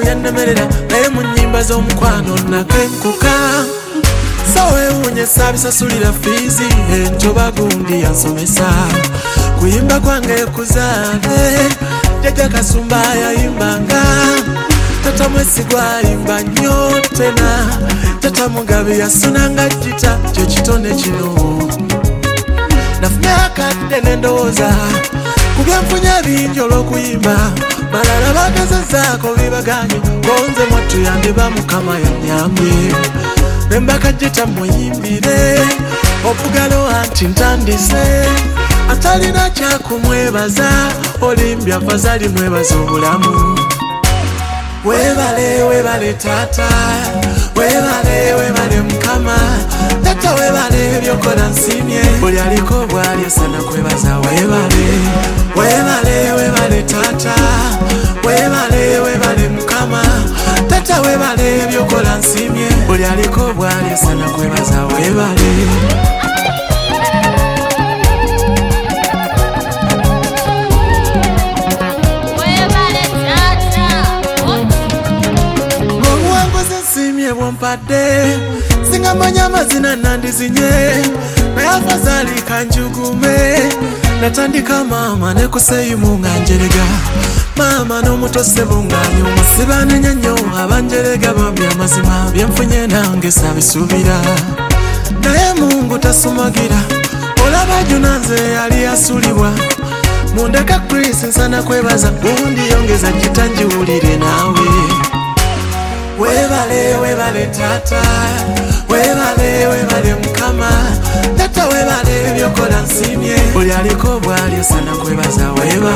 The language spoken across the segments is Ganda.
byannemerera naye mu nnyimba z'omukwano nakenkuka sawewunye saabisasulira fiizi enjoba gundi yansomesa kuyimba kwange kuzaale jjajja Kasumba yayimbanga tata Mwesigwa ayimba nnyo tena tata Mugabe yasunanga jjita kyo kitone kino nafunye akadde n'endowooza ku byenfunye bingi olw'okuyimba balala bagezezzaako bibaganye gonze mwattu yandiba Mukama yannyambye nembaka jjita muyimbire obugalo anti ntandise atalina kyakumwebaza olimbye afazali mwebaza obulamu webale webale tata webale Mukama tata webale byokola nsimye buli aliko bwali esana kwebaza webale tata webale Mukama tata webale byokola nsimye buli aliko bwali esana kwebaza webale bwompadde singamanya amazina nandizinye naye afazali kanjugume natandika maama nekuseyimu nga njerega maama n'omutose bunganyuma sibanenya nnyo abanjerega bambi amazima byenfunye nange sabisuubira naye Mungu tasumagira olaba junanze yali yasulibwa mundeka Chris nsana kwebaza gundi yongeza jitanjiwulire naawe webale tata webale Mukama tata webale byokola nsimye buli aliko bwali esana kwebaza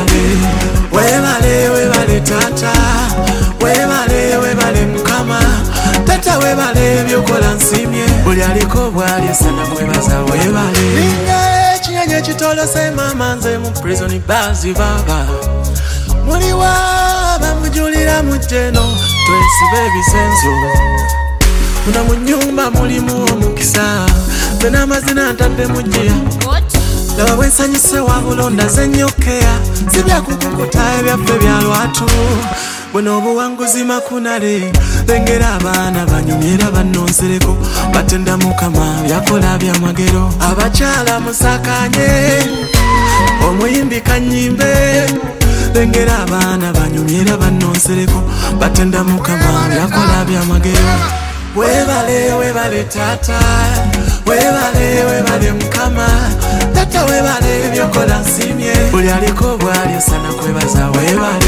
webale tata webale Mukama tata webale byokola nsimye buli aliko bwali esana kwebaza webale linga ekinyonyi ekitolose mama nze mu prison bazi baba muliwa bamujulira mujeno twesibe ebisenzo muna mu nnyumba mulimu omukisa nze n'amazina ntadde mujjira laba bwensanyuse wabulonda zenyokeya sibyakukukuta ebyaffe bya lwatu buno obuwanguzi makunale lengera abaana banyumyera bannonsereko batenda Mukama byakola byamagero abakyala musakanye omuyimbi kanyimbe lengera abaana banyumyera bannonsereko batenda Mukama byakola byamagero webale tata webale Mukama tata webale byokola nsimye buli aliko bwali esana kwebaza webale